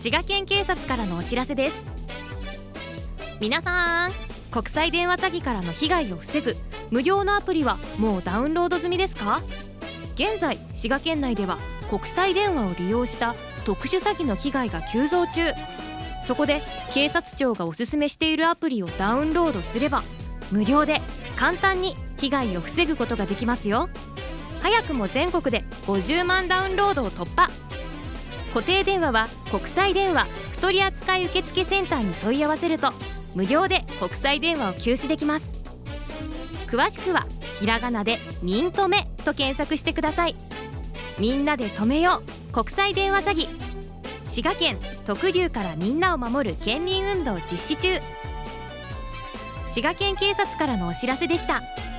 滋賀県警察からのお知らせです。皆さん、国際電話詐欺からの被害を防ぐ無料のアプリはもうダウンロード済みですか？現在滋賀県内では国際電話を利用した特殊詐欺の被害が急増中。そこで警察庁がおすすめしているアプリをダウンロードすれば無料で簡単に被害を防ぐことができますよ。早くも全国で50万ダウンロードを突破。固定電話は国際電話不取扱受付センターに問い合わせると無料で国際電話を休止できます。詳しくはひらがなでみんとめと検索してください。みんなで止めよう国際電話詐欺。滋賀県特流からみんなを守る県民運動実施中。滋賀県警察からのお知らせでした。